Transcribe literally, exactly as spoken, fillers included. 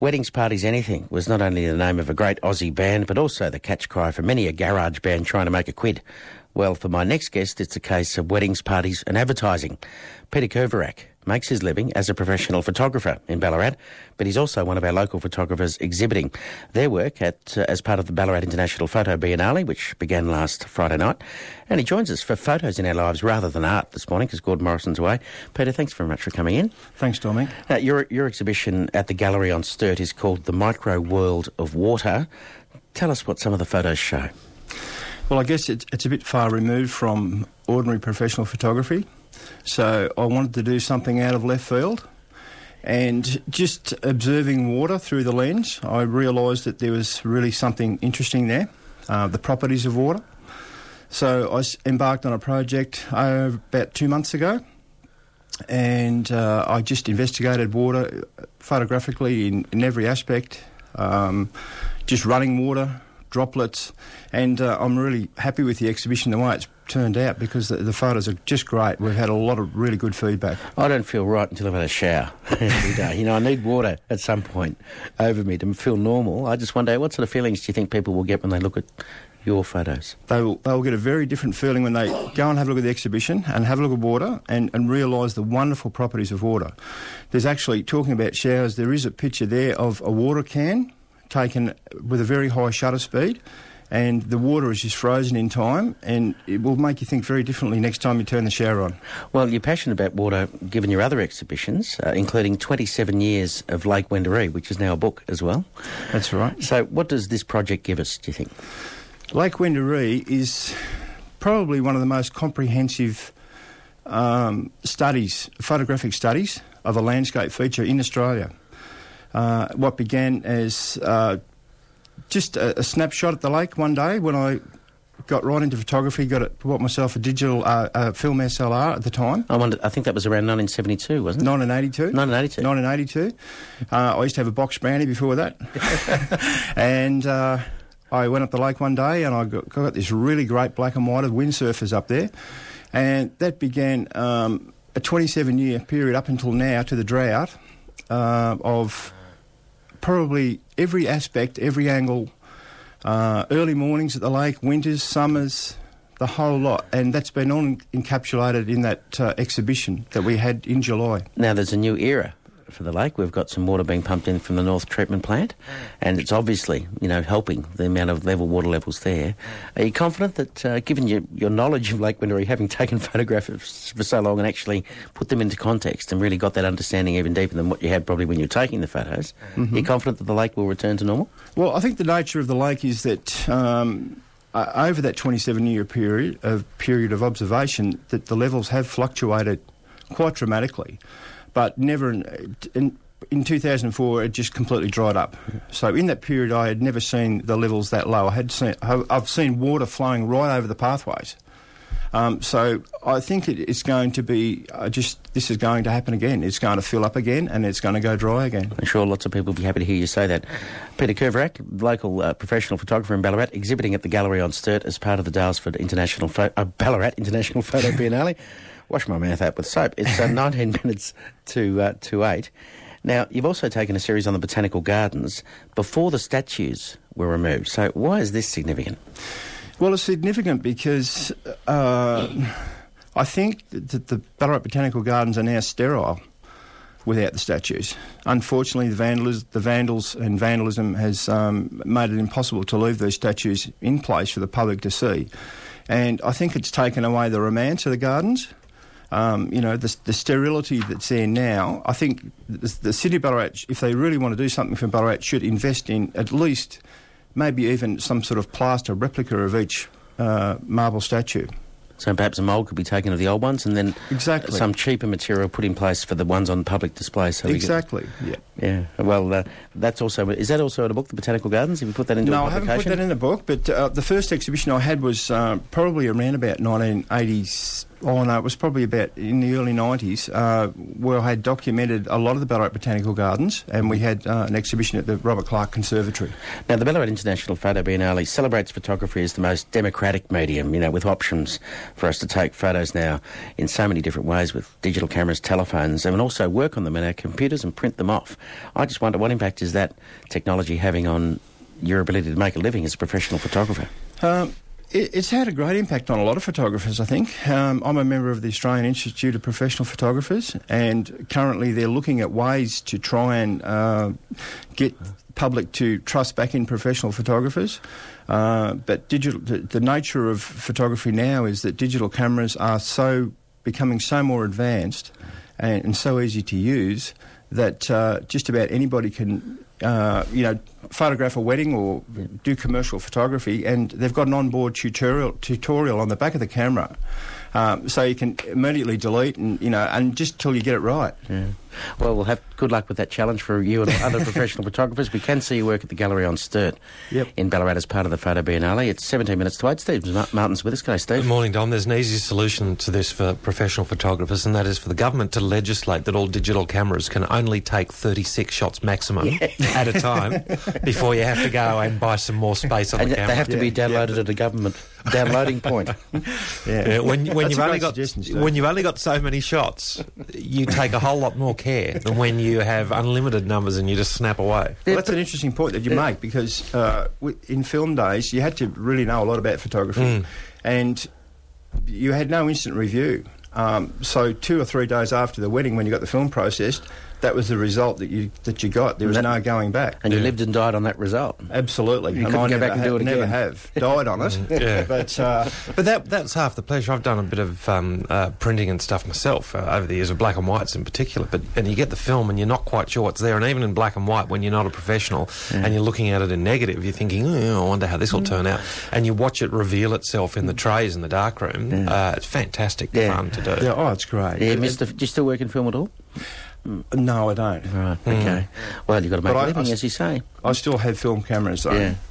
Weddings, Parties, Anything was not only the name of a great Aussie band, but also the catch cry for many a garage band trying to make a quid. Well, for my next guest, it's a case of weddings, parties and advertising. Peter Kurvarak makes his living as a professional photographer in Ballarat, but he's also one of our local photographers exhibiting their work at uh, as part of the Ballarat International Photo Biennale, which began last Friday night. And he joins us for Photos in Our Lives rather than art this morning, because Gordon Morrison's away. Peter, thanks very much for coming in. Thanks, Dominic. Uh, your, your exhibition at the gallery on Sturt is called The Micro World of Water. Tell us what some of the photos show. Well, I guess it's, it's a bit far removed from ordinary professional photography, so I wanted to do something out of left field. And just observing water through the lens, I realised that there was really something interesting there, uh, the properties of water. So I embarked on a project uh, about two months ago, and uh, I just investigated water photographically in, in every aspect, um, just running water, droplets, and uh, I'm really happy with the exhibition, the way it's turned out, because the, the photos are just great. We've had a lot of really good feedback. I don't feel right until I've had a shower every day. You know, I need water at some point over me to feel normal. I just wonder, what sort of feelings do you think people will get when they look at your photos? They will, they will get a very different feeling when they go and have a look at the exhibition and have a look at water and, and realise the wonderful properties of water. There's actually, talking about showers, there is a picture there of a water can taken with a very high shutter speed, and the water is just frozen in time, and it will make you think very differently next time you turn the shower on. Well, you're passionate about water given your other exhibitions, uh, including twenty-seven years of Lake Wendouree, which is now a book as well. That's right. So what does this project give us, do you think? Lake Wendouree is probably one of the most comprehensive um, studies, photographic studies of a landscape feature in Australia. Uh, what began as uh, just a, a snapshot at the lake one day when I got right into photography, got it, bought myself a digital uh, uh, film S L R at the time. I wonder, I think that was around nineteen seventy-two, wasn't it? nineteen eighty-two. nineteen eighty-two. nineteen eighty-two. Uh, I used to have a box brandy before that. and uh, I went up the lake one day and I got, got this really great black and white of windsurfers up there. And that began um, a twenty-seven year period up until now to the drought uh, of probably every aspect, every angle, uh, early mornings at the lake, winters, summers, the whole lot. And that's been all encapsulated in that uh, exhibition that we had in July. Now, there's a new era for the lake. We've got some water being pumped in from the North Treatment Plant, and it's obviously, you know, helping the amount of level water levels there. Are you confident that, uh, given your, your knowledge of Lake Wendouree, having taken photographs for so long and actually put them into context and really got that understanding even deeper than what you had probably when you were taking the photos, mm-hmm. are you confident that the lake will return to normal? Well, I think the nature of the lake is that um, uh, over that twenty-seven year period of, period of observation, that the levels have fluctuated quite dramatically. But never in, in, in two thousand four, it just completely dried up. So in that period, I had never seen the levels that low. I had seen, I've seen water flowing right over the pathways. Um, so I think it, it's going to be uh, just, this is going to happen again. It's going to fill up again and it's going to go dry again. I'm sure lots of people will be happy to hear you say that. Peter Kurvarak, local uh, professional photographer in Ballarat, exhibiting at the gallery on Sturt as part of the Daylesford International Pho- uh, Ballarat International Photo Biennale. Wash my mouth out with soap. It's uh, nineteen minutes to uh, to eight. Now, you've also taken a series on the Botanical Gardens before the statues were removed. So why is this significant? Well, it's significant because uh, I think that the Ballarat Botanical Gardens are now sterile without the statues. Unfortunately, the, vandals, the vandals and vandalism has um, made it impossible to leave these statues in place for the public to see. And I think it's taken away the romance of the gardens. Um, you know, the, the sterility that's there now. I think the, the City of Ballarat, if they really want to do something for Ballarat, should invest in at least maybe even some sort of plaster replica of each uh, marble statue. So perhaps a mould could be taken of the old ones and then exactly. some cheaper material put in place for the ones on public display. So exactly, yeah. Yeah, well, uh, that's also... Is that also in a book, The Botanical Gardens? Have you put that into no, a publication? No, I haven't put that in a book, but uh, the first exhibition I had was uh, probably around about nineteen eighty, Oh no, it was probably about in the early nineties, uh, where I had documented a lot of the Ballarat Botanical Gardens, and we had uh, an exhibition at the Robert Clark Conservatory. Now, the Ballarat International Photo Biennale celebrates photography as the most democratic medium, you know, with options for us to take photos now in so many different ways with digital cameras, telephones, and also work on them in our computers and print them off. I just wonder, what impact is that technology having on your ability to make a living as a professional photographer? Um, It's had a great impact on a lot of photographers, I think. Um, I'm a member of the Australian Institute of Professional Photographers, and currently they're looking at ways to try and uh, get public to trust back in professional photographers. Uh, but digital, the, the nature of photography now is that digital cameras are so becoming so more advanced and, and so easy to use that uh, just about anybody can, uh, you know, photograph a wedding or do commercial photography, and they've got an onboard tutorial tutorial on the back of the camera, um, so you can immediately delete and you know, and just till you get it right. Yeah. Well, we'll have good luck with that challenge for you and other professional photographers. We can see your work at the Gallery on Sturt yep. in Ballarat as part of the Photo Biennale. It's seventeen minutes to eight. Steve Martin's with us. G'day, Steve. Good morning, Dom. There's an easy solution to this for professional photographers, and that is for the government to legislate that all digital cameras can only take thirty-six shots maximum yeah. at a time before you have to go and buy some more space on and the camera. They have to yeah. be downloaded yeah. at a government downloading point. Yeah. Yeah, when when you've only got Steve. when you've only got so many shots, you take a whole lot more care than when you have unlimited numbers and you just snap away. Well, that's an interesting point that you yeah. make, because uh, w- in film days you had to really know a lot about photography, Mm. and you had no instant review. Um, so two or three days after the wedding, when you got the film processed, that was the result that you that you got. There was that, no going back. And you yeah. lived and died on that result. Absolutely. You and couldn't I go never back and ha- do it never again. have. Died on it. Yeah. But uh, But that that's half the pleasure. I've done a bit of um, uh, printing and stuff myself uh, over the years, of black and whites in particular. But and you get the film and you're not quite sure what's there. And even in black and white, when you're not a professional Yeah. and you're looking at it in negative, you're thinking, oh, I wonder how this will turn out. And you watch it reveal itself in the trays in the darkroom. Yeah. Uh, it's fantastic Yeah. fun to do. yeah, oh, it's great. Yeah, It- Mister Do you still work in film at all? No, I don't. Right, okay. Well, you've got to make But a I- living, I- as you say. I still have film cameras though. Yeah.